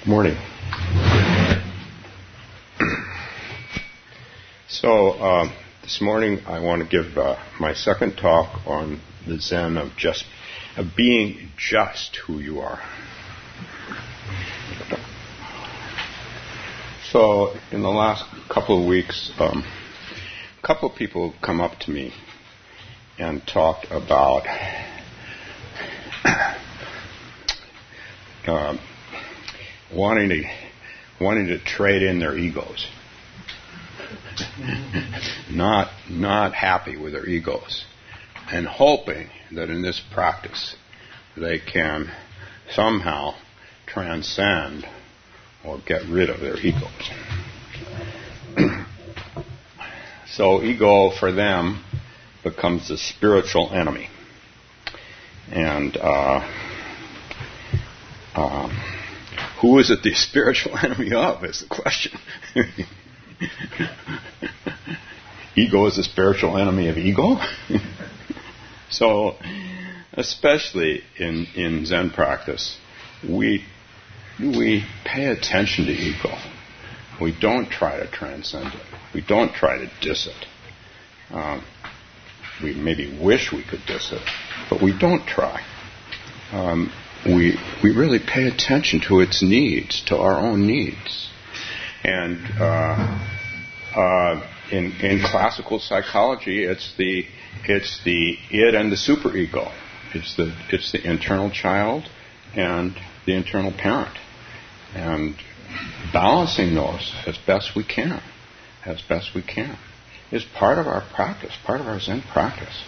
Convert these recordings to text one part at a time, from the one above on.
Morning. So this morning I want to give my second talk on the Zen of being just who you are. So in the last couple of weeks, a couple of people have come up to me and talked about wanting to trade in their egos, not happy with their egos, and hoping that in this practice they can somehow transcend or get rid of their egos. So ego for them becomes the spiritual enemy, and who is it the spiritual enemy of is the question. Ego is the spiritual enemy of ego? So, especially in Zen practice, we pay attention to ego. We don't try to transcend it. We don't try to diss it. We maybe wish we could diss it, but we don't try. We really pay attention to its needs, to our own needs. And in classical psychology, it's the id and the superego. It's the internal child and the internal parent, and balancing those as best we can, is part of our practice, part of our Zen practice,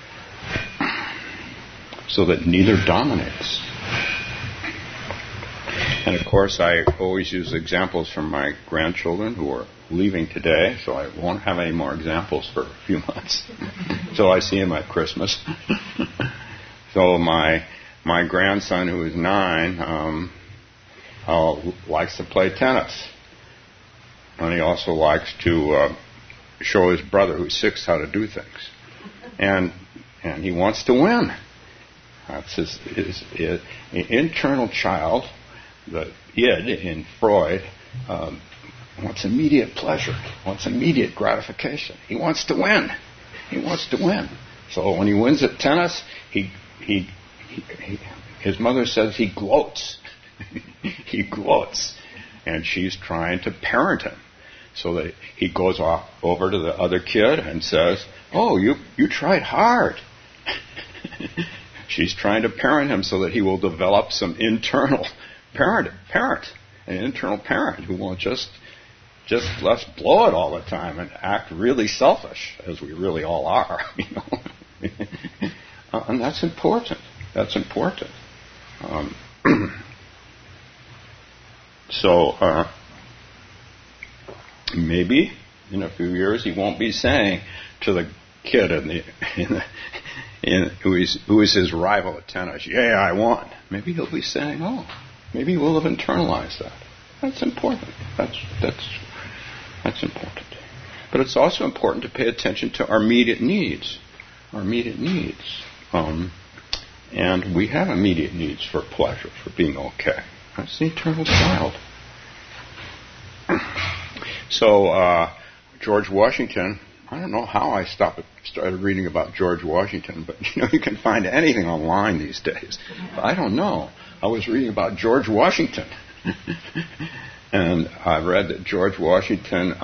so that neither dominates. And of course, I always use examples from my grandchildren who are leaving today, so I won't have any more examples for a few months. So I see him at Christmas. So my grandson, who is 9, likes to play tennis. And he also likes to show his brother, who's 6, how to do things. And he wants to win. That's his internal child. The id in Freud wants immediate pleasure, wants immediate gratification. He wants to win. So when he wins at tennis, his mother says he gloats. He gloats, and she's trying to parent him so that he goes off over to the other kid and says, "Oh, you tried hard." She's trying to parent him so that he will develop some internal an internal parent who won't just let's blow it all the time and act really selfish, as we really all are, and that's important. So maybe in a few years he won't be saying to the kid who is his rival at tennis, "Yeah, I won." Maybe he'll be saying, "Oh, maybe we'll have internalized that." That's important. That's important. But it's also important to pay attention to our immediate needs. And we have immediate needs for pleasure, for being okay. That's the internal child. So George Washington, I don't know how I started reading about George Washington, but you can find anything online these days. But I don't know. I was reading about George Washington. And I read that George Washington,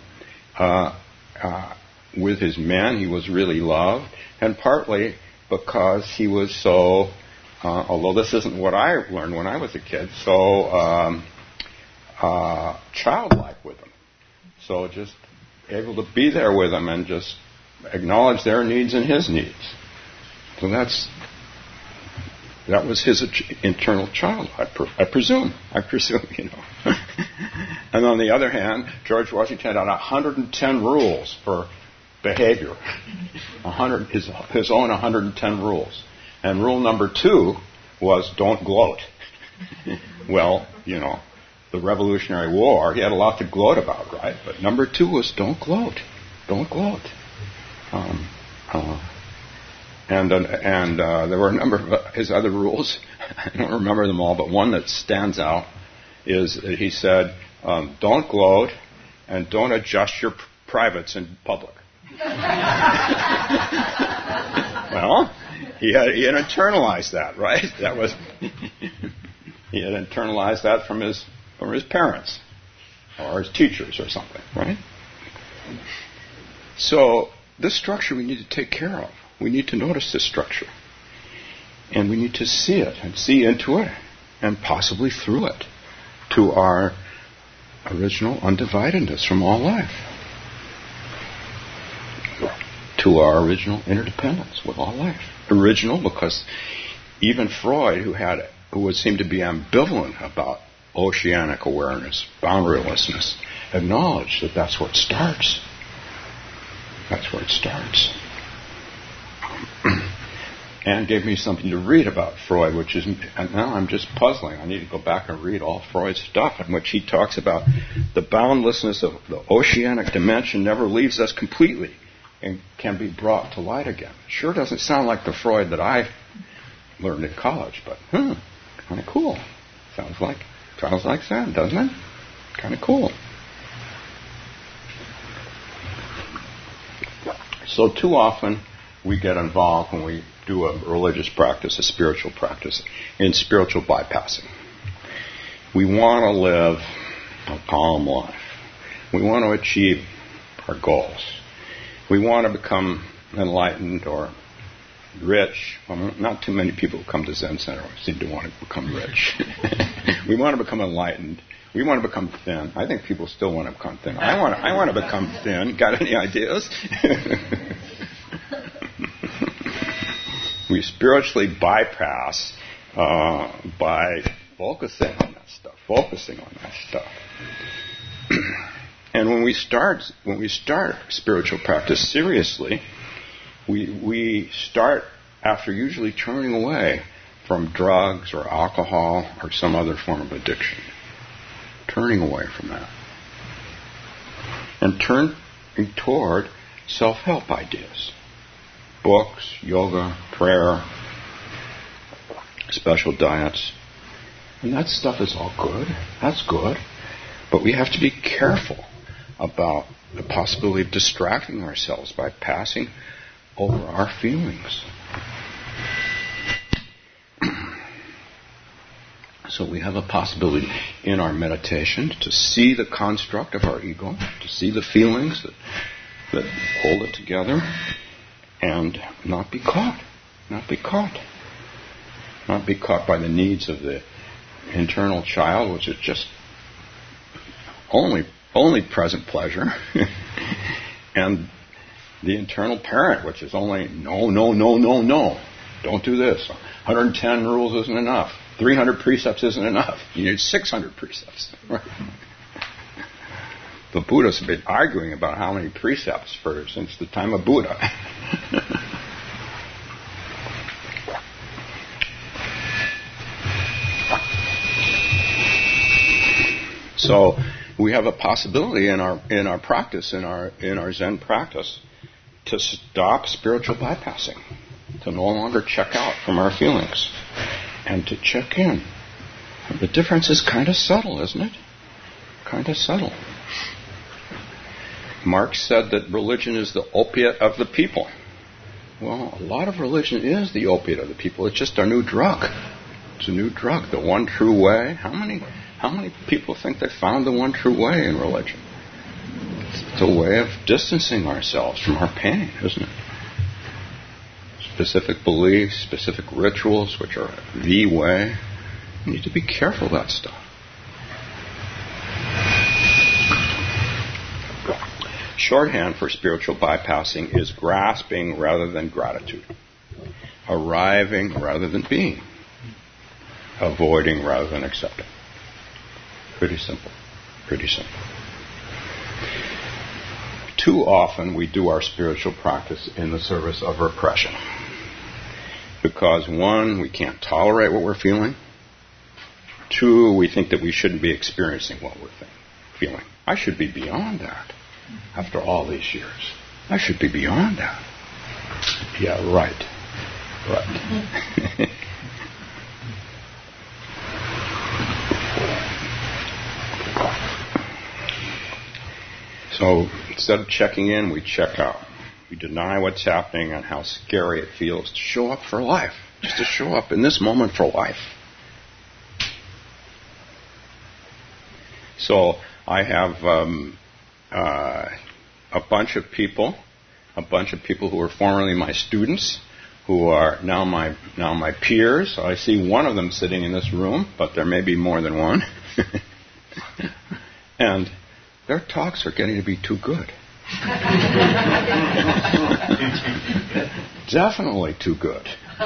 with his men, he was really loved, and partly because he was so, although this isn't what I learned when I was a kid, so childlike with them. So just able to be there with them and just acknowledge their needs and his needs. So that was his internal child, I presume. And on the other hand, George Washington had 110 rules for behavior. His own 110 rules. And rule number 2 was don't gloat. Well, the Revolutionary War, he had a lot to gloat about, right? But number 2 was don't gloat. And there were a number of his other rules. I don't remember them all, but one that stands out is that he said, don't gloat and don't adjust your privates in public. Well, he had internalized that, right? That was he had internalized that from his parents or his teachers or something, right? So this structure we need to take care of. We need to notice this structure. And we need to see it and see into it and possibly through it to our original undividedness from all life, to our original interdependence with all life. Original because even Freud, who would seem to be ambivalent about oceanic awareness, boundarylessness, acknowledged that that's where it starts. That's where it starts. And gave me something to read about Freud, which is, and now I'm just puzzling. I need to go back and read all Freud's stuff in which he talks about the boundlessness of the oceanic dimension never leaves us completely and can be brought to light again. Sure doesn't sound like the Freud that I learned in college, but kind of cool. Sounds like that, doesn't it? Kind of cool. So too often we get involved when we do a religious practice, a spiritual practice, in spiritual bypassing. We want to live a calm life. We want to achieve our goals. We want to become enlightened or rich. Well, not too many people who come to Zen Center seem to want to become rich. We want to become enlightened. We want to become thin. I think people still want to become thin. I want to become thin. Got any ideas? We spiritually bypass by focusing on that stuff. And when we start spiritual practice seriously, we start after usually turning away from drugs or alcohol or some other form of addiction. Turning away from that. And turning toward self-help ideas. Books, yoga, prayer, special diets. And that stuff is all good. That's good. But we have to be careful about the possibility of distracting ourselves by passing over our feelings. So we have a possibility in our meditation to see the construct of our ego, to see the feelings that hold it together, and not be caught by the needs of the internal child, which is just only present pleasure, and the internal parent, which is only no, don't do this. 110 rules isn't enough. 300 precepts isn't enough. You need 600 precepts. Right? The Buddhists have been arguing about how many precepts since the time of Buddha. So we have a possibility in our practice, in our Zen practice, to stop spiritual bypassing, to no longer check out from our feelings, and to check in. The difference is kind of subtle, isn't it? Kind of subtle. Marx said that religion is the opiate of the people. Well, a lot of religion is the opiate of the people. It's just our new drug. It's a new drug, the one true way. How many people think they found the one true way in religion? It's a way of distancing ourselves from our pain, isn't it? Specific beliefs, specific rituals, which are the way. You need to be careful of that stuff. Shorthand for spiritual bypassing is grasping rather than gratitude, arriving rather than being, avoiding rather than accepting. Pretty simple. Too often we do our spiritual practice in the service of repression. Because 1, we can't tolerate what we're feeling. 2, we think that we shouldn't be experiencing what we're feeling. I should be beyond that. After all these years, I should be beyond that. Yeah, right. So instead of checking in, we check out. We deny what's happening and how scary it feels to show up for life, just to show up in this moment for life. So I have a bunch of people who were formerly my students, who are now my peers. I see one of them sitting in this room, but there may be more than one. And their talks are getting to be too good. Definitely too good.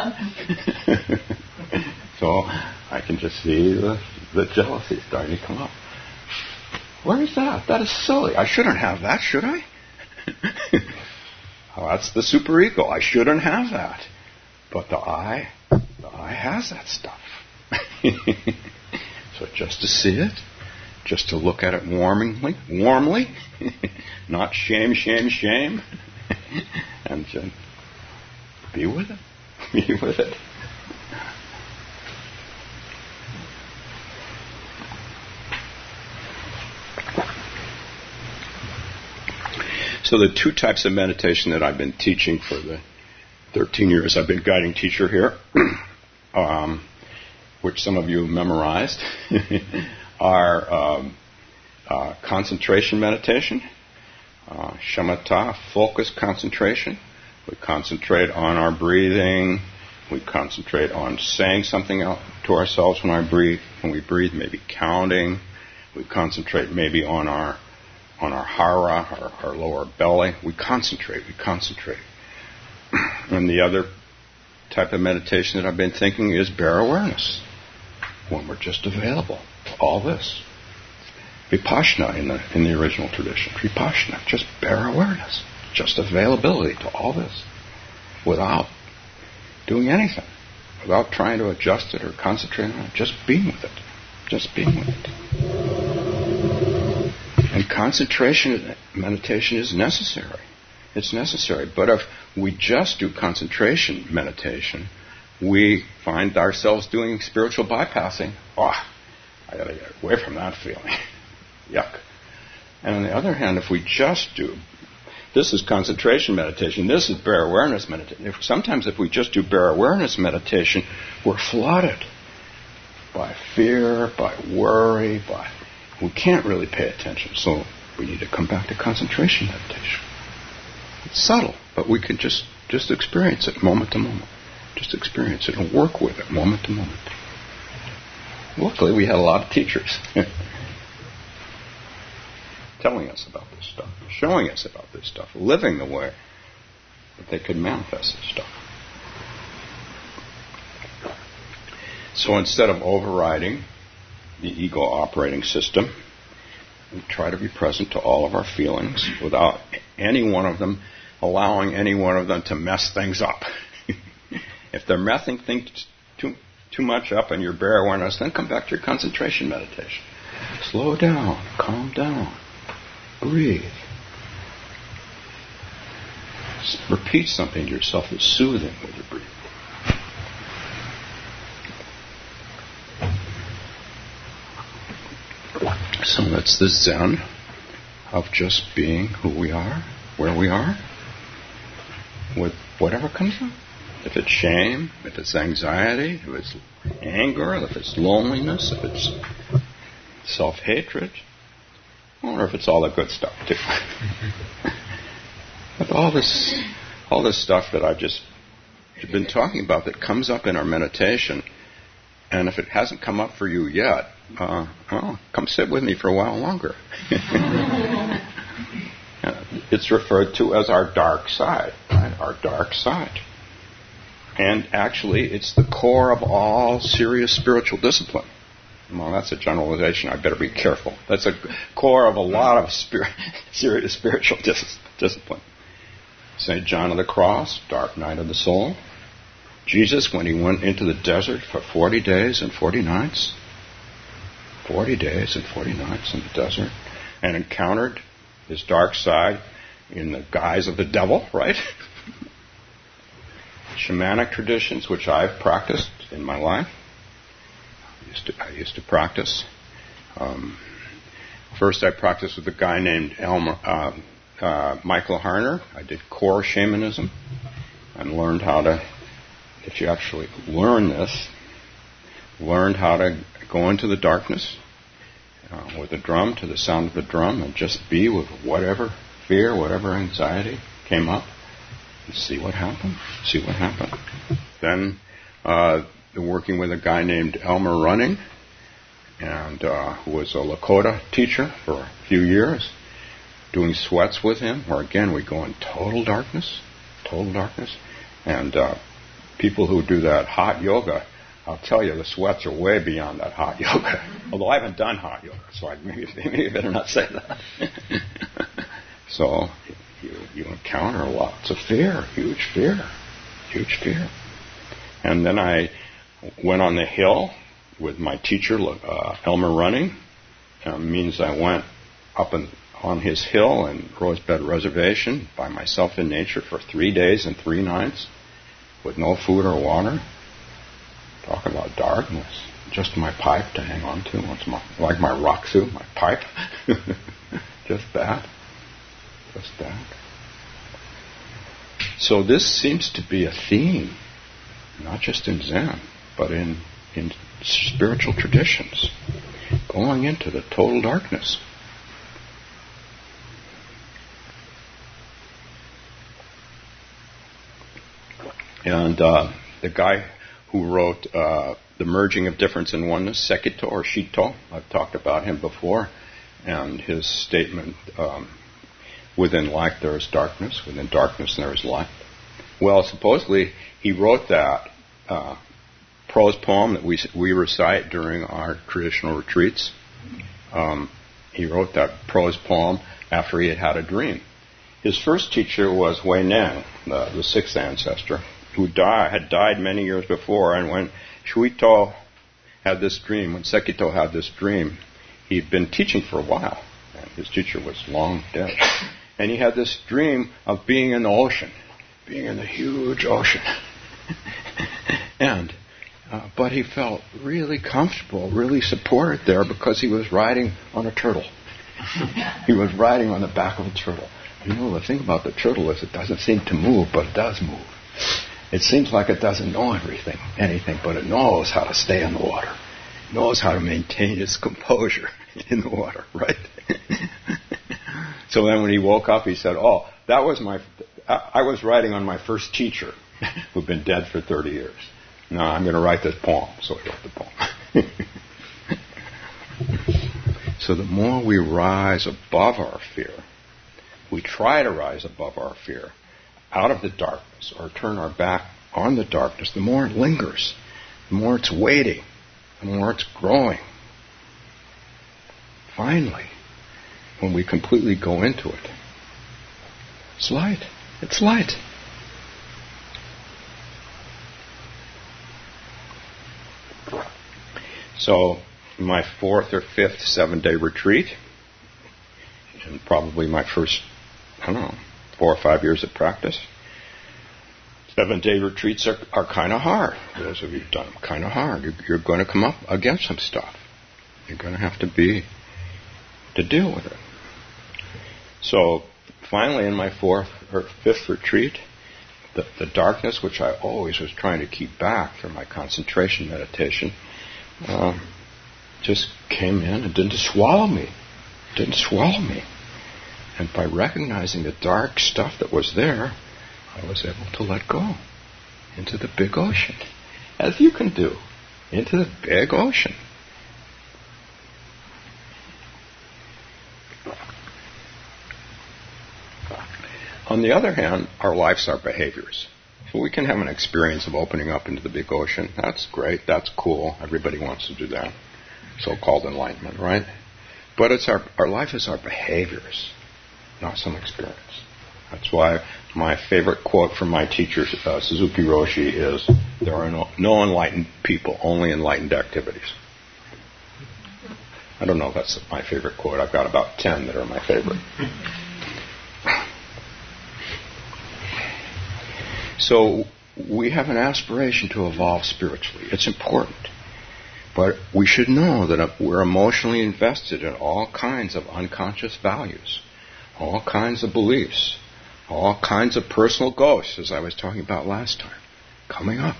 So I can just see the jealousy starting to come up. Where is that? That is silly. I shouldn't have that, should I? Oh, that's the superego. I shouldn't have that. But the I has that stuff. So just to see it, just to look at it warmly, not shame, and just be with it. Be with it. So the two types of meditation that I've been teaching for the 13 years I've been guiding teacher here, which some of you have memorized, are concentration meditation, shamatha, focus concentration. We concentrate on our breathing. We concentrate on saying something out to ourselves when we breathe, maybe counting. We concentrate maybe on our hara, our lower belly. We concentrate. And the other type of meditation that I've been thinking is bare awareness, when we're just available to all this. Vipassana in the original tradition. Vipassana, just bare awareness, just availability to all this, without doing anything, without trying to adjust it or concentrate on it, just being with it. And concentration meditation is necessary. It's necessary. But if we just do concentration meditation, we find ourselves doing spiritual bypassing. I got to get away from that feeling. Yuck. And on the other hand, if we just do, this is concentration meditation, this is bare awareness meditation. Sometimes if we just do bare awareness meditation, we're flooded by fear, by worry, we can't really pay attention. So we need to come back to concentration meditation. It's subtle, but we can just experience it moment to moment. Just experience it and work with it moment to moment. Luckily, we had a lot of teachers telling us about this stuff, showing us about this stuff, living the way that they could manifest this stuff. So instead of overriding the ego operating system, we try to be present to all of our feelings without allowing any one of them to mess things up. If they're messing things too much up in your bare awareness, then come back to your concentration meditation. Slow down, calm down, breathe. Repeat something to yourself that's soothing with your breathing. So that's the Zen of just being who we are, where we are, with whatever comes up. If it's shame, if it's anxiety, if it's anger, if it's loneliness, if it's self-hatred, or if it's all the good stuff too. But all this stuff that I've just been talking about that comes up in our meditation, and if it hasn't come up for you yet, come sit with me for a while longer. It's referred to as our dark side, right? Our dark side. And actually, it's the core of all serious spiritual discipline. Well, that's a generalization. I better be careful. That's a core of a lot of serious spiritual discipline. St. John of the Cross, dark night of the soul. Jesus, when he went into the desert for 40 days and 40 nights, 40 days and 40 nights in the desert, and encountered his dark side in the guise of the devil, right? Shamanic traditions, which I've practiced in my life. I used to practice. For First, I practiced with a guy named Michael Harner. I did core shamanism and learned how to, if you actually learn this, learned how to go into the darkness with a drum, to the sound of the drum, and just be with whatever fear, whatever anxiety came up, and see what happened. Then working with a guy named Elmer Running, and who was a Lakota teacher for a few years, doing sweats with him, where again we go in total darkness, and people who do that hot yoga, I'll tell you, the sweats are way beyond that hot yoga. Although I haven't done hot yoga, so maybe better not say that. So you encounter lots of fear, huge fear. And then I went on the hill with my teacher, Elmer Running. Means I went up on his hill in Rosebud Reservation by myself in nature for 3 days and 3 nights with no food or water. Talk about darkness. Just my pipe to hang on to. Like my rock suit, my pipe. Just that. So this seems to be a theme, not just in Zen, but in spiritual traditions. Going into the total darkness. And the guy who wrote The Merging of Difference and Oneness, Sekito or Shito, I've talked about him before, and his statement, within light there is darkness, within darkness there is light. Well, supposedly he wrote that prose poem that we recite during our traditional retreats. He wrote that prose poem after he had a dream. His first teacher was Wei Neng, the sixth ancestor, who had died many years before, and when Shuito had this dream, when Sekito had this dream, he'd been teaching for a while, and his teacher was long dead. And he had this dream of being in the ocean, being in the huge ocean. But he felt really comfortable, really supported there because he was riding on a turtle. He was riding on the back of a turtle. You know, the thing about the turtle is it doesn't seem to move, but it does move. It seems like it doesn't know anything, but it knows how to stay in the water. It knows how to maintain its composure in the water, right? So then when he woke up, he said, I was writing on my first teacher, who'd been dead for 30 years. Now I'm going to write this poem. So he wrote the poem. So the more we rise above our fear, we try to rise above our fear, out of the darkness, or turn our back on the darkness, the more it lingers, the more it's waiting, the more it's growing. Finally, when we completely go into it, it's light. It's light. So, my 4th or 5th 7-day retreat, and probably my first, 4 or 5 years of practice, 7-day retreats are kind of hard. Those of you who've done them, kind of hard. You're going to come up against some stuff. You're going to have to deal with it. So, finally, in my 4th or 5th retreat, the darkness, which I always was trying to keep back through my concentration meditation, just came in and didn't swallow me. And by recognizing the dark stuff that was there, I was able to let go into the big ocean, as you can do, into the big ocean. On the other hand, our lives are behaviors. So we can have an experience of opening up into the big ocean. That's great. That's cool. Everybody wants to do that. So-called enlightenment, right? But it's our life is our behaviors, not some experience. That's why my favorite quote from my teacher, Suzuki Roshi, is, there are no enlightened people, only enlightened activities. I don't know if that's my favorite quote. I've got about 10 that are my favorite. So we have an aspiration to evolve spiritually. It's important. But we should know that we're emotionally invested in all kinds of unconscious values, all kinds of beliefs, all kinds of personal ghosts, as I was talking about last time, coming up.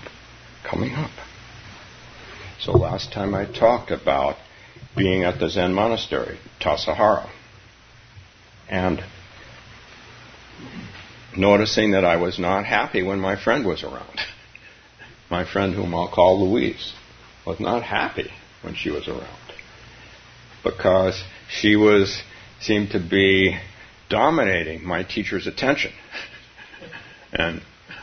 So last time I talked about being at the Zen monastery, Tassajara, and noticing that I was not happy when my friend was around. My friend, whom I'll call Louise, was not happy when she was around because she seemed to be dominating my teacher's attention. And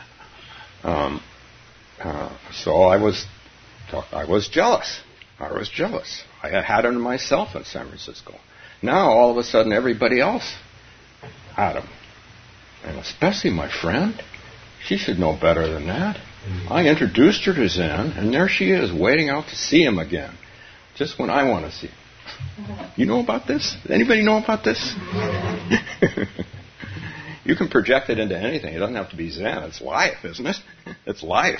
so I was jealous. I had him myself in San Francisco. Now, all of a sudden, everybody else had him. And especially my friend. She should know better than that. I introduced her to Zen, and there she is, waiting out to see him again, just when I want to see him. You know about this? Anybody know about this? You can project it into anything. It doesn't have to be Zen. It's life, isn't it? It's life.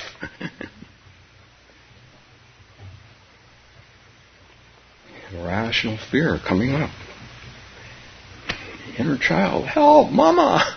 Irrational fear coming up. Inner child, help, Mama!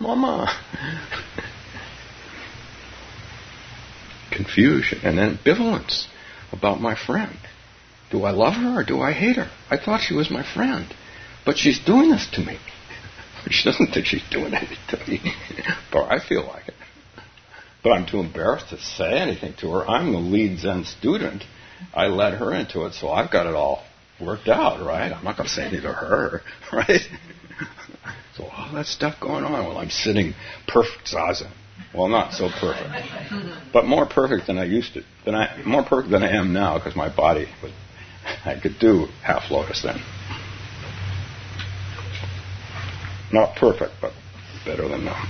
Confusion and ambivalence about my friend. Do I love her or do I hate her? I thought she was my friend, but she's doing this to me. She doesn't think she's doing anything to me, but I feel like it. But I'm too embarrassed to say anything to her. I'm the lead Zen student. I led her into it, so I've got it all worked out, right? I'm not going to say anything to her, right? So all that stuff going on while I'm sitting perfect zazen. Well, not so perfect, but more perfect than I used to. More perfect than I am now, because my body I could do half lotus then. Not perfect, but better than now.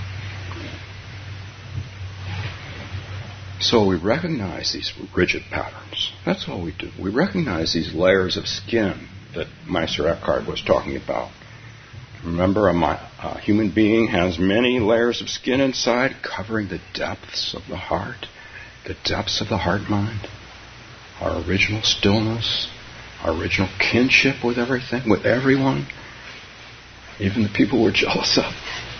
So we recognize these rigid patterns. That's all we do. We recognize these layers of skin that Meister Eckhart was talking about. Remember, a human being has many layers of skin inside, covering the depths of the heart, the depths of the heart-mind, our original stillness, our original kinship with everything, with everyone, even the people we're jealous of.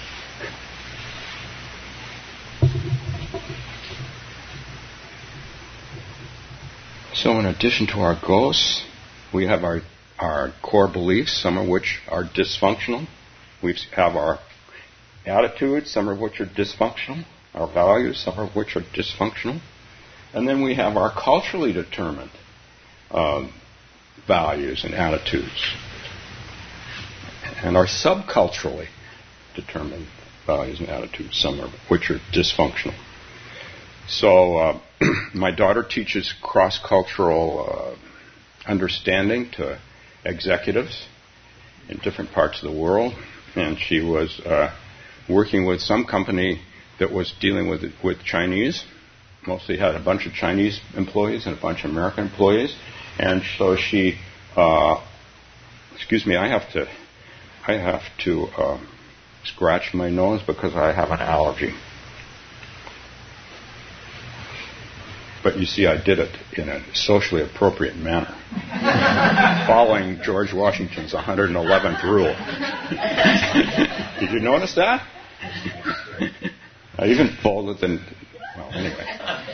So in addition to our ghosts, we have our core beliefs, some of which are dysfunctional. We have our attitudes, some of which are dysfunctional. Our values, some of which are dysfunctional. And then we have our culturally determined values and attitudes. And our subculturally determined values and attitudes, some of which are dysfunctional. So my daughter teaches cross-cultural understanding to executives in different parts of the world, and she was working with some company that was dealing with Chinese. Mostly had a bunch of Chinese employees and a bunch of American employees, and so she, I have to scratch my nose because I have an allergy. But you see, I did it in a socially appropriate manner, following George Washington's 111th rule. Did you notice that? I even folded the... Well, anyway.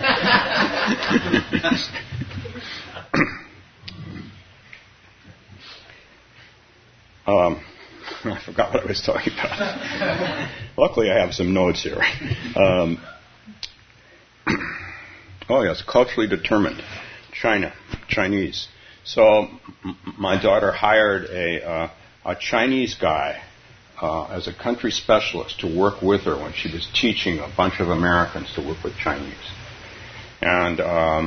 I forgot what I was talking about. Luckily, I have some notes here. Oh, yes, culturally determined. Chinese. So my daughter hired a Chinese guy as a country specialist to work with her when she was teaching a bunch of Americans to work with Chinese. And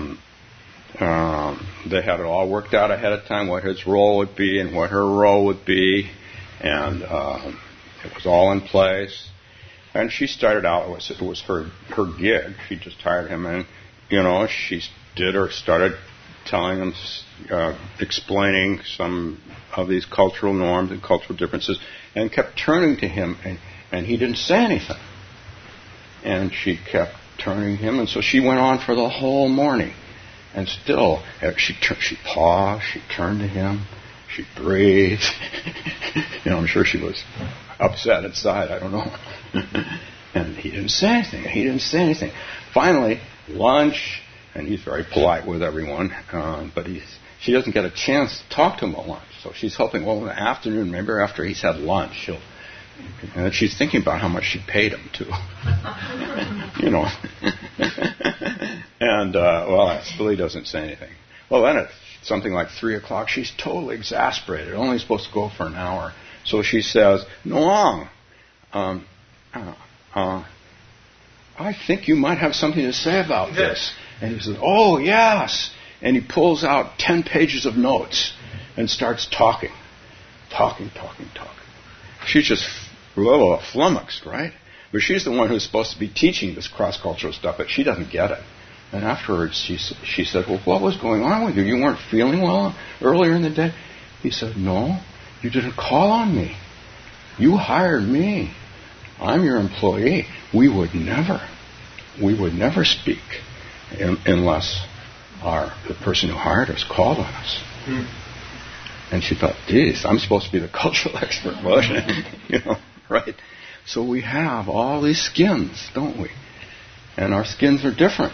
they had it all worked out ahead of time, what his role would be and what her role would be. And it was all in place. And she started out, it was her gig. She just hired him, and she started telling him, explaining some of these cultural norms and cultural differences, and kept turning to him, and he didn't say anything. And she kept turning to him, and so she went on for the whole morning, And still, she paused, she turned to him, she breathed. I'm sure she was upset inside, I don't know. And he didn't say anything. Finally, lunch, and he's very polite with everyone, but she doesn't get a chance to talk to him at lunch. So she's hoping, in the afternoon, maybe after he's had lunch, and she's thinking about how much she paid him, too. And, Billy doesn't say anything. Well, then at something like 3 o'clock, she's totally exasperated. Only supposed to go for an hour. So she says, Noang, I think you might have something to say about this. And he says, oh, yes. And he pulls out 10 pages of notes and starts talking. She's just a little flummoxed, right? But she's the one who's supposed to be teaching this cross-cultural stuff, but she doesn't get it. And afterwards, she said, well, what was going on with you? You weren't feeling well earlier in the day? He said, no, you didn't call on me. You hired me. I'm your employee. We would never speak unless the person who hired us called on us. And she thought, geez, I'm supposed to be the cultural expert, right? So we have all these skins, don't we? And our skins are different.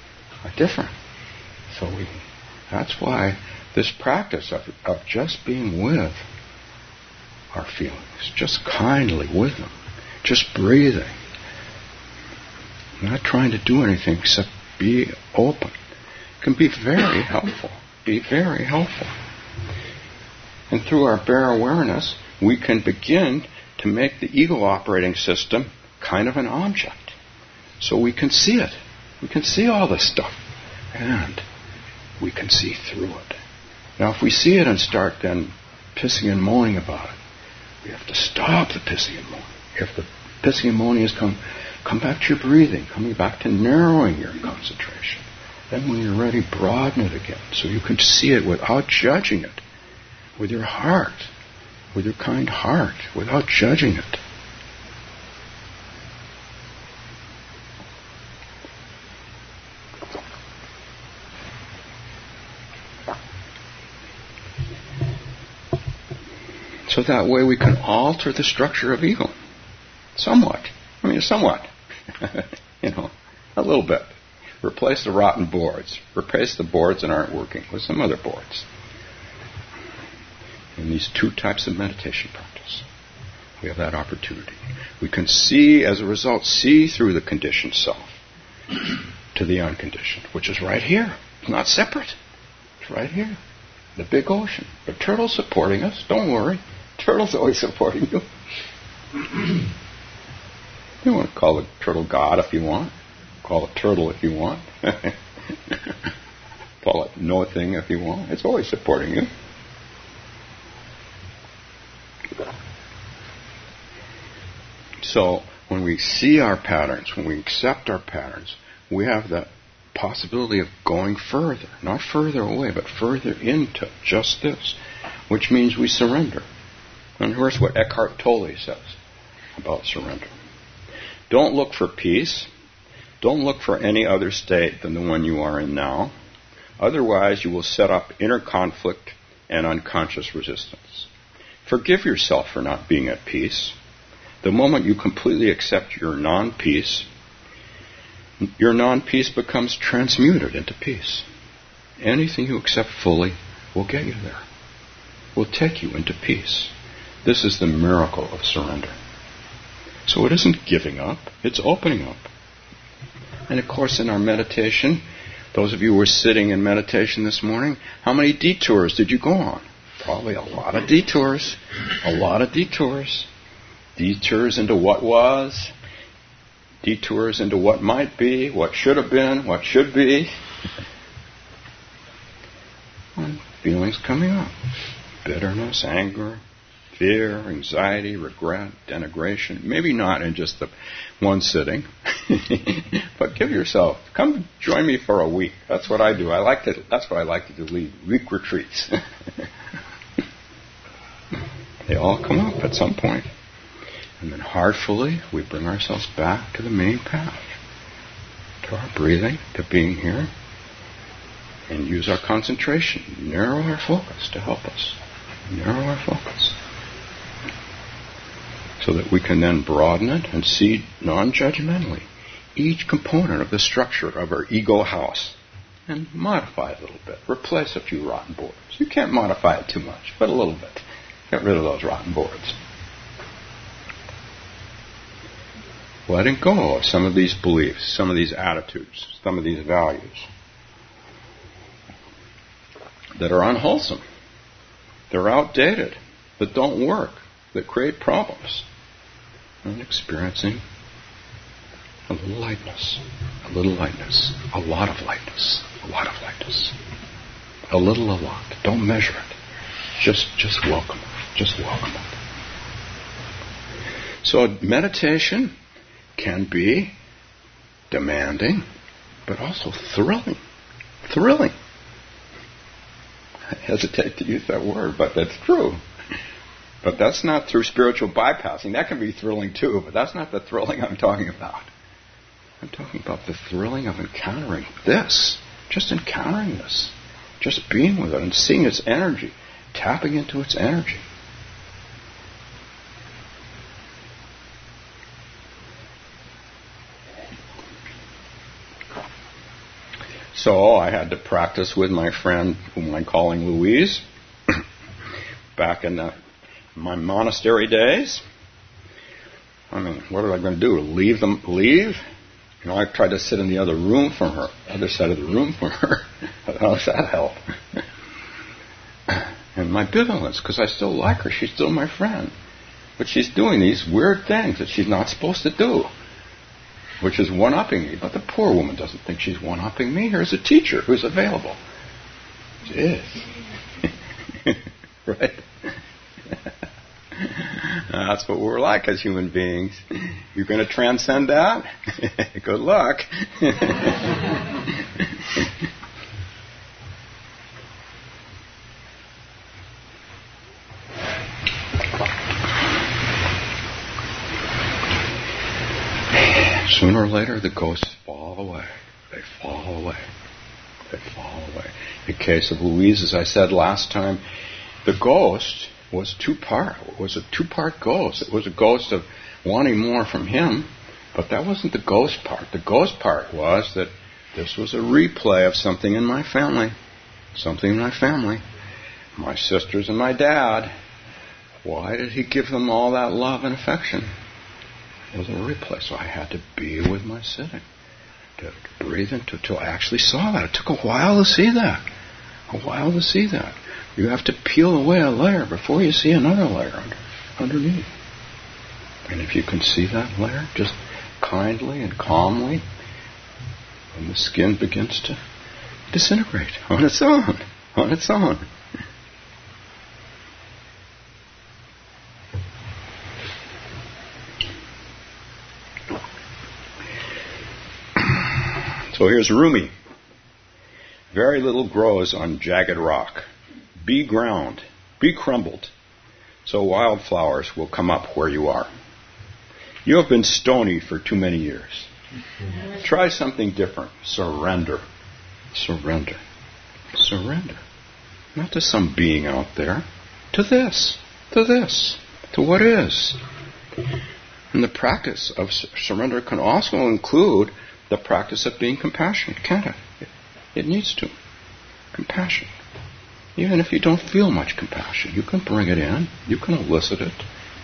So that's why this practice of just being with our feelings, just kindly with them, just breathing, not trying to do anything except be open, can be very helpful. And through our bare awareness, we can begin to make the ego operating system kind of an object. So we can see it. We can see all this stuff. And we can see through it. Now, if we see it and start then pissing and moaning about it, we have to stop the pissing and moaning. If the pissing and moaning has come back to your breathing, coming back to narrowing your concentration. Then when you're ready, broaden it again so you can see it without judging it, with your heart, with your kind heart, without judging it. So that way we can alter the structure of ego. Somewhat. A little bit. Replace the rotten boards. Replace the boards that aren't working with some other boards. In these two types of meditation practice, we have that opportunity. We can see through the conditioned self to the unconditioned, which is right here. It's not separate. It's right here. The big ocean. The turtle's supporting us. Don't worry. Turtle's always supporting you. You want to call the turtle God if you want. Call it turtle if you want. Call it no thing if you want. It's always supporting you. So when we see our patterns, when we accept our patterns, we have the possibility of going further. Not further away, but further into just this, which means we surrender. And here's what Eckhart Tolle says about surrender. Don't look for peace. Don't look for any other state than the one you are in now. Otherwise, you will set up inner conflict and unconscious resistance. Forgive yourself for not being at peace. The moment you completely accept your non-peace becomes transmuted into peace. Anything you accept fully will get you there, will take you into peace. This is the miracle of surrender. So it isn't giving up, it's opening up. And of course in our meditation, those of you who were sitting in meditation this morning, how many detours did you go on? Probably a lot of detours. Detours into what was, detours into what might be, what should have been, what should be. And feelings coming up. Bitterness, anger, fear, anxiety, regret, denigration. Maybe not in just the one sitting. But give yourself, come join me for a week. That's what I do. That's what I like to do, lead week retreats. They all come up at some point. And then heartfully, we bring ourselves back to the main path, to our breathing, to being here. and use our concentration, narrow our focus to help us. Narrow our focus. So that we can then broaden it and see non-judgmentally each component of the structure of our ego house and modify it a little bit. Replace a few rotten boards. You can't modify it too much, but a little bit. Get rid of those rotten boards. Letting go of some of these beliefs, some of these attitudes, some of these values that are unwholesome, they're outdated, that don't work, that create problems. And experiencing a little lightness, a little lightness, a lot of lightness, a lot of lightness, a little, a lot. Don't measure it. Just welcome it. Just welcome it. So meditation can be demanding, but also thrilling. Thrilling. I hesitate to use that word, but that's true. But that's not through spiritual bypassing. That can be thrilling too, but that's not the thrilling I'm talking about. I'm talking about the thrilling of encountering this. Just encountering this. Just being with it and seeing its energy. Tapping into its energy. So I had to practice with my friend, whom I'm calling Louise, back in my monastery days. I mean, what am I going to do? Leave? You know, I tried to sit in the other room from her, other side of the room from her. How does that help? And my ambivalence, because I still like her. She's still my friend. But she's doing these weird things that she's not supposed to do, which is one-upping me. But the poor woman doesn't think she's one-upping me. Here's a teacher who's available. She is. Right? That's what we're like as human beings. You're going to transcend that? Good luck. Sooner or later, the ghosts fall away. They fall away. They fall away. In the case of Louise, as I said last time, the ghost was two-part. It was a two-part ghost. It was a ghost of wanting more from him, but that wasn't the ghost part. The ghost part was that this was a replay of something in my family. Something in my family. My sisters and my dad. Why did he give them all that love and affection? It was a replay, so I had to be with my sitting. To breathe into till I actually saw that. It took a while to see that. A while to see that. You have to peel away a layer before you see another layer underneath. And if you can see that layer, just kindly and calmly, and the skin begins to disintegrate on its own. On its own. So here's Rumi. Very little grows on jagged rock. Be ground, be crumbled, so wildflowers will come up where you are. You have been stony for too many years. Try something different. Surrender. Surrender. Surrender. Not to some being out there. To this. To this. To what is. And the practice of surrender can also include the practice of being compassionate, can't it? It needs to. Compassion. Even if you don't feel much compassion, you can bring it in. You can elicit it.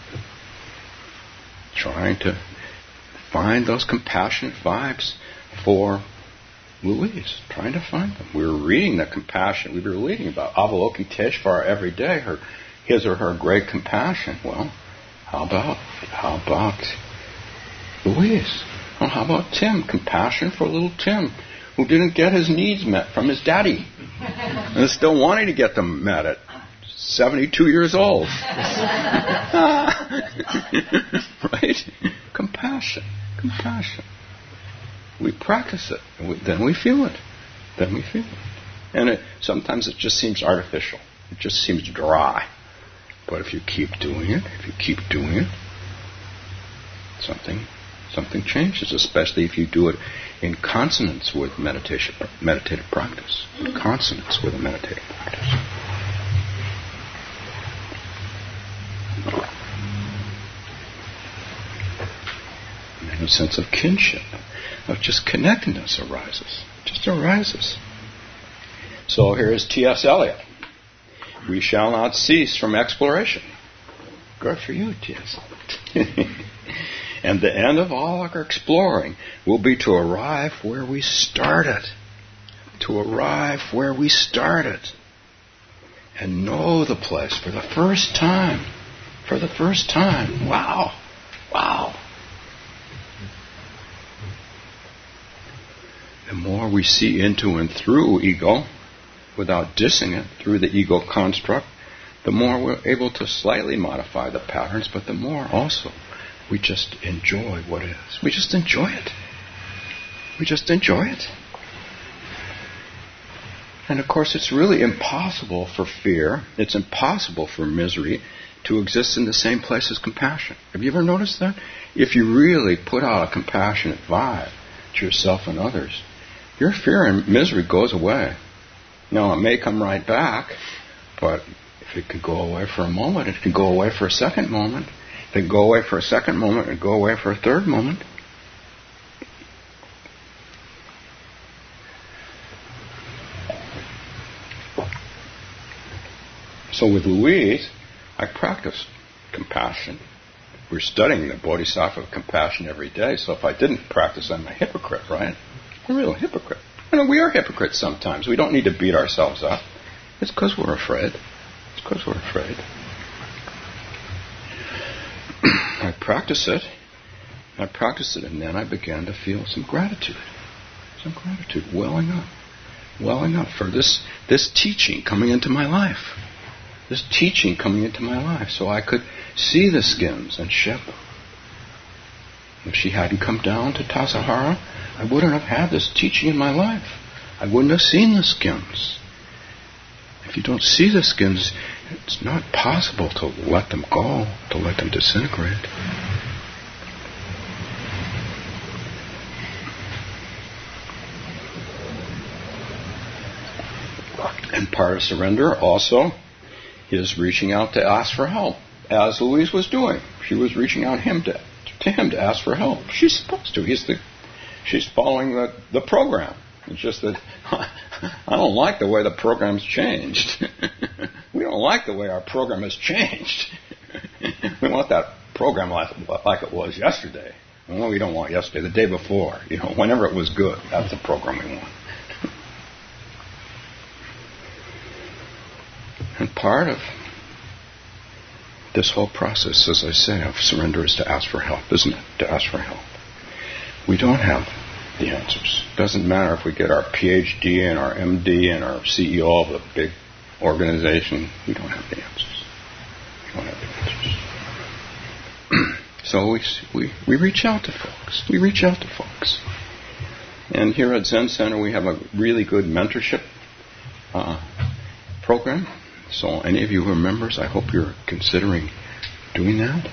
Trying to find those compassionate vibes for Louise. Trying to find them. We were reading the compassion. We were reading about Avalokiteshvara every day. His or her great compassion. Well, how about Louise? Well, how about Tim? Compassion for little Tim, who didn't get his needs met from his daddy. And is still wanting to get them met at 72 years old. Right? Compassion. Compassion. We practice it. And then we feel it. Then we feel it. And sometimes it just seems artificial. It just seems dry. But if you keep doing it, something Something changes, especially if you do it in consonance with meditative practice. Consonance with a meditative practice. And a sense of kinship, of just connectedness arises. Just arises. So here is T.S. Eliot. We shall not cease from exploration. Good for you, T.S. And the end of all our exploring will be to arrive where we started. To arrive where we started. And know the place for the first time. For the first time. Wow. Wow. The more we see into and through ego, without dissing it, through the ego construct, the more we're able to slightly modify the patterns, but the more also we just enjoy what is. We just enjoy it. We just enjoy it. And of course, it's really impossible for fear, it's impossible for misery to exist in the same place as compassion. Have you ever noticed that? If you really put out a compassionate vibe to yourself and others, your fear and misery goes away. Now, it may come right back, but if it could go away for a moment, it can go away for a second moment. If it can go away for a second moment, it can go away for a third moment. So with Louise, I practice compassion. We're studying the Bodhisattva of compassion every day, so if I didn't practice, I'm a hypocrite, right? I'm a real hypocrite. You know, we are hypocrites sometimes. We don't need to beat ourselves up. It's because we're afraid. It's because we're afraid. I practice it, and then I began to feel some gratitude welling up for this teaching coming into my life. This teaching coming into my life, so I could see the skins and shed them. If she hadn't come down to Tassajara, I wouldn't have had this teaching in my life. I wouldn't have seen the skins. If you don't see the skins, it's not possible to let them go, to let them disintegrate. And part of surrender also is reaching out to ask for help, as Louise was doing. She was reaching out to him to ask for help. She's supposed to. She's following the program. It's just that I don't like the way the program's changed. We don't like the way our program has changed. We want that program like it was yesterday. Well, we don't want yesterday, the day before. Whenever it was good, that's the program we want. And part of this whole process, as I say, of surrender is to ask for help, isn't it? To ask for help. We don't have the answers. It doesn't matter if we get our PhD and our MD and our CEO of a big organization. We don't have the answers. We don't have the answers. So we reach out to folks. We reach out to folks. And here at Zen Center, we have a really good mentorship program. So any of you who are members, I hope you're considering doing that.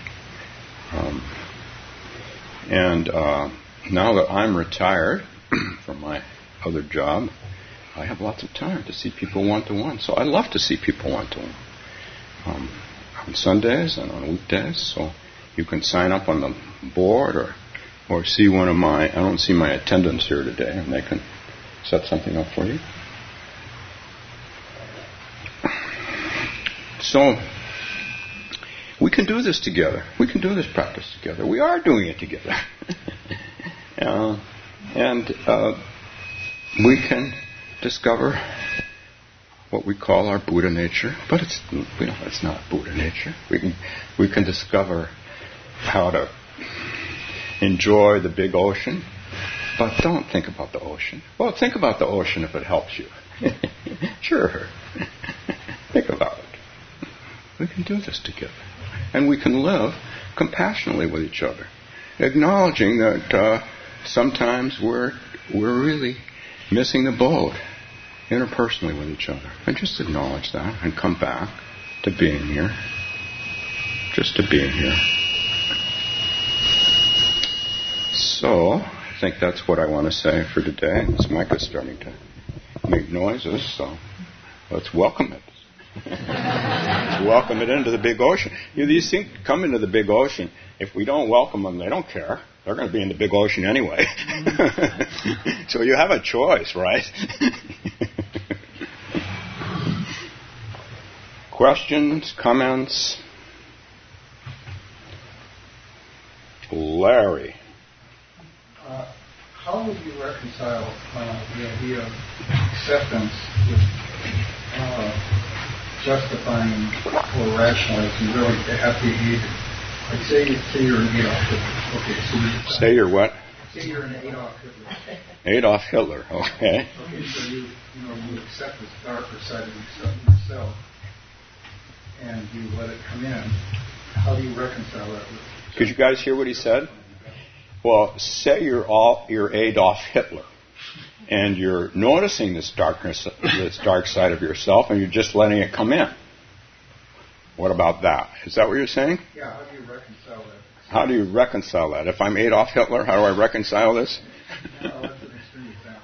Now that I'm retired from my other job, I have lots of time to see people one-to-one. So I love to see people one-to-one on Sundays and on weekdays. So you can sign up on the board or see one of my... I don't see my attendants here today, and they can set something up for you. So we can do this together. We can do this practice together. We are doing it together. We can discover what we call our Buddha nature, but it's not Buddha nature. We can discover how to enjoy the big ocean, but don't think about the ocean. Well, think about the ocean if it helps you. Sure. Think about it. We can do this together. And we can live compassionately with each other, acknowledging that sometimes we're really missing the boat interpersonally with each other. And just acknowledge that and come back to being here. Just to being here. So, I think that's what I want to say for today. This mic is starting to make noises, so let's welcome it. Let's welcome it into the big ocean. These things come into the big ocean. If we don't welcome them, they don't care. They're going to be in the big ocean anyway. So you have a choice, right? Questions, comments? Larry. How would you reconcile the idea of acceptance with justifying or rationalizing really bad behavior? Like say you're an Adolf Hitler. Okay, so say you're what? Say you're an Adolf Hitler. Adolf Hitler, okay. Okay, so you accept this darker side of yourself and you let it come in. How do you reconcile that with? Could you guys hear what he said? Well, say you're Adolf Hitler, and you're noticing this darkness, this dark side of yourself, and you're just letting it come in. What about that? Is that what you're saying? Yeah, how do you reconcile that? How do you reconcile that? If I'm Adolf Hitler, how do I reconcile this? That's an extreme example.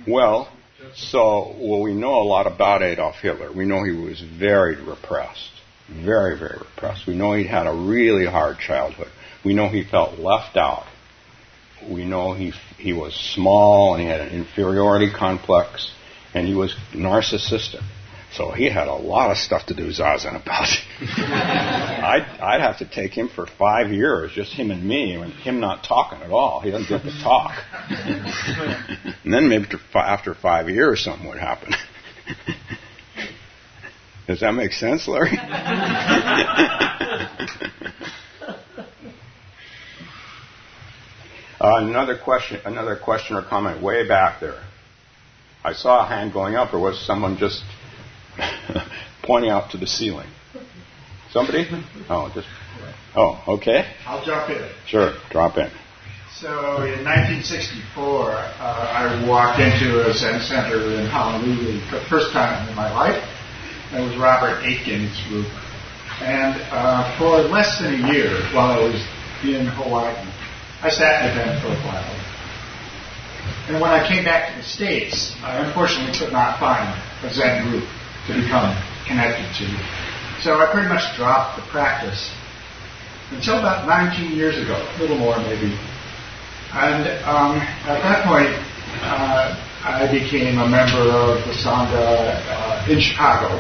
We know a lot about Adolf Hitler. We know he was very repressed. Very, very repressed. We know he had a really hard childhood. We know he felt left out. We know he was small and he had an inferiority complex and he was narcissistic. So he had a lot of stuff to do zazen about. I'd have to take him for 5 years, just him and me, and him not talking at all. He doesn't get to talk. And then maybe after 5 years something would happen. Does that make sense, Larry? Another question or comment way back there. I saw a hand going up, or was someone just pointing out to the ceiling? Somebody? Oh, okay. I'll jump in. Sure, drop in. So in 1964, I walked into a Zen center in Honolulu for the first time in my life. It was Robert Aitken's group. And for less than a year, while I was in Hawaii, I sat with them for a while. And when I came back to the States, I unfortunately could not find a Zen group to become connected to. So I pretty much dropped the practice until about 19 years ago, a little more maybe. And at that point, I became a member of the Sangha in Chicago.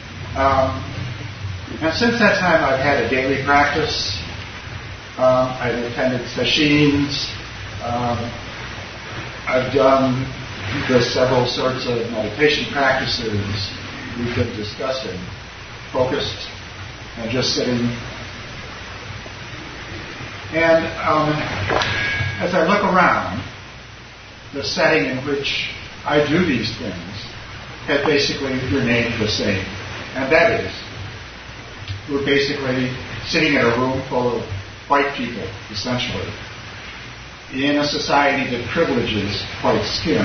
And since that time, I've had a daily practice. I've attended sessions. I've done the several sorts of meditation practices we've been discussing, focused and just sitting. And as I look around, the setting in which I do these things has basically remained the same. And that is, we're basically sitting in a room full of white people, essentially, in a society that privileges white skin.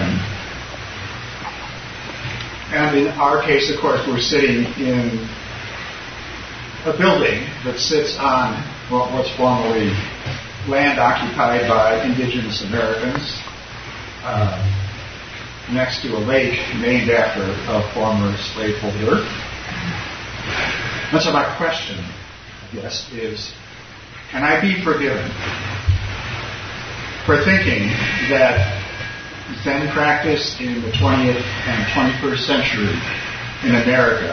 And in our case, of course, we're sitting in a building that sits on what's formerly land occupied by indigenous Americans, next to a lake named after a former slaveholder. And so my question, I guess, is, can I be forgiven for thinking that Zen practice in the 20th and 21st century in America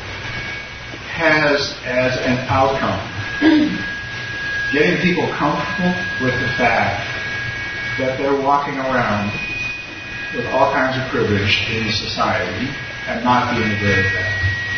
has as an outcome getting people comfortable with the fact that they're walking around with all kinds of privilege in society and not being aware of that?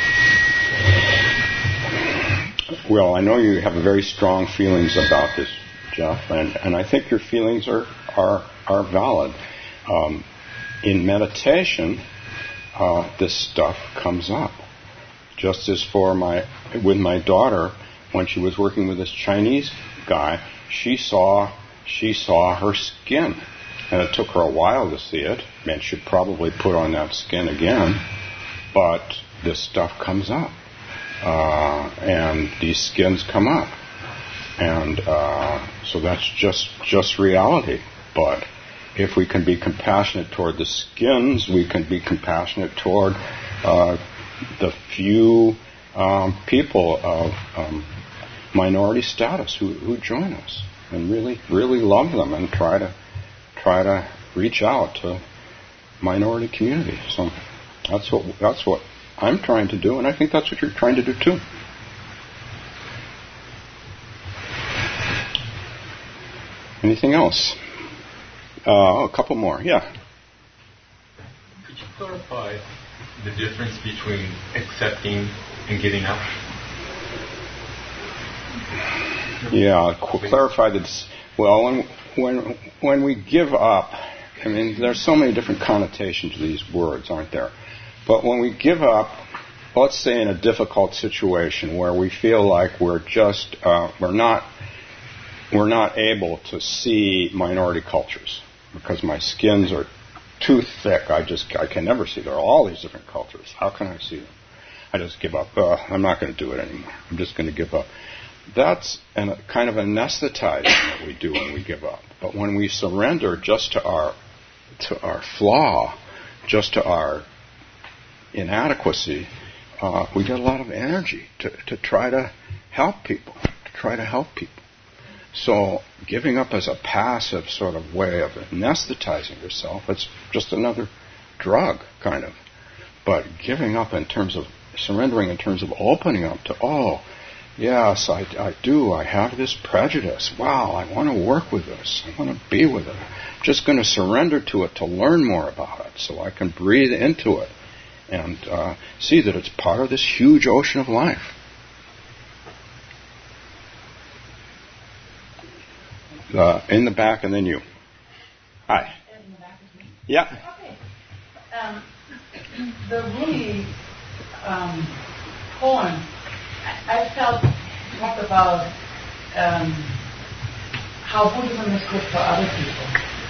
Well, I know you have very strong feelings about this, Jeff, and I think your feelings are valid. In meditation, this stuff comes up. Just as with my daughter, when she was working with this Chinese guy, she saw her skin, and it took her a while to see it. And she'd probably put on that skin again, but this stuff comes up, and these skins come up, and so that's just reality. But if we can be compassionate toward the skins, we can be compassionate toward the few people of minority status who join us, and really, really love them, and try to reach out to minority community. So that's what I'm trying to do, and I think that's what you're trying to do too. Anything else? A couple more. Yeah. Could you clarify the difference between accepting and giving up? Yeah, clarify this. Well, when we give up, I mean, there's so many different connotations to these words, aren't there? But when we give up, let's say in a difficult situation where we feel like we're just we're not able to see minority cultures because my skins are too thick. I can never see. There are all these different cultures. How can I see them? I just give up. I'm not going to do it anymore. I'm just going to give up. That's kind of anesthetizing that we do when we give up. But when we surrender just to our flaw, just to our inadequacy, we get a lot of energy to try to help people, So giving up as a passive sort of way of anesthetizing yourself, it's just another drug, kind of. But giving up in terms of surrendering, in terms of opening up to, yes, I do. I have this prejudice. Wow, I want to work with this. I want to be with it. I'm just going to surrender to it to learn more about it so I can breathe into it and see that it's part of this huge ocean of life. In the back, and then you. Hi. In the back is me? Yeah. Okay. The Rumi poem, I felt talked about how Buddhism is good for other people.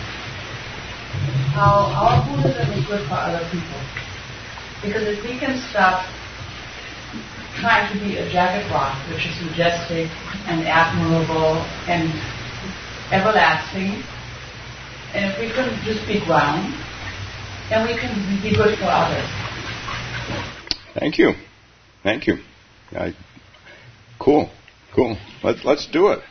How our Buddhism is good for other people. Because if we can stop trying to be a jagged rock, which is majestic and admirable and everlasting, and if we can just be ground, then we can be good for others. Thank you. Cool. Let's do it.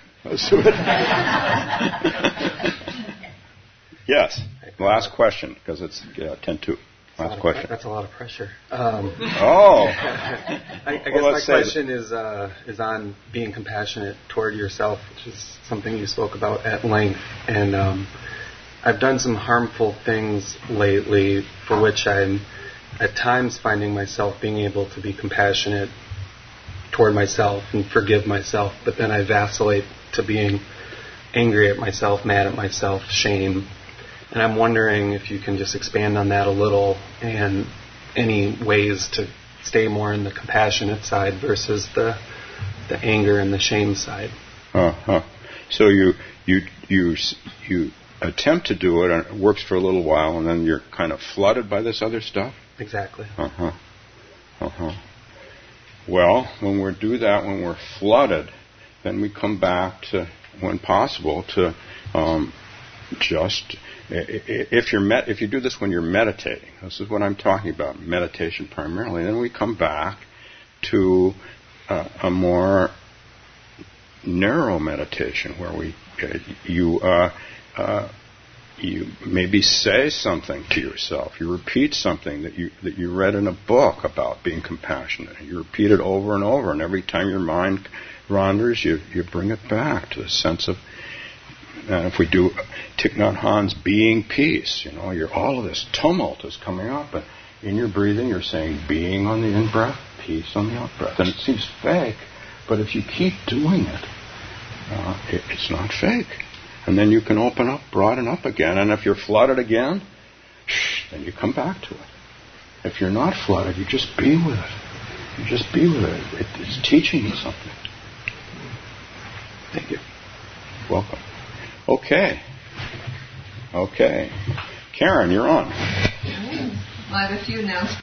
Yes. Last question, because it's 10-2. Last question. That's a lot of pressure. I guess my question is on being compassionate toward yourself, which is something you spoke about at length. And I've done some harmful things lately for which I'm at times finding myself being able to be compassionate toward myself and forgive myself, but then I vacillate to being angry at myself, mad at myself, shame. And I'm wondering if you can just expand on that a little and any ways to stay more in the compassionate side versus the anger and the shame side. So you attempt to do it, and it works for a little while, and then you're kind of flooded by this other stuff? Exactly. Well, when we do that, when we're flooded, then we come back to, when possible, to just... If you do this when you're meditating, this is what I'm talking about, meditation primarily, then we come back to a more narrow meditation where you maybe say something to yourself. You repeat something that you read in a book about being compassionate. You repeat it over and over, and every time your mind wanders, you bring it back to the sense of. And if we do Thich Nhat Hanh's being peace, all of this tumult is coming up, and in your breathing you're saying being on the in-breath, peace on the out-breath. And it seems fake, but if you keep doing it, it's not fake. And then you can open up, broaden up again, and if you're flooded again, then you come back to it. If you're not flooded, you just be with it. It's teaching you something. Thank you. Welcome. Okay. Karen, you're on. I have a few announcements.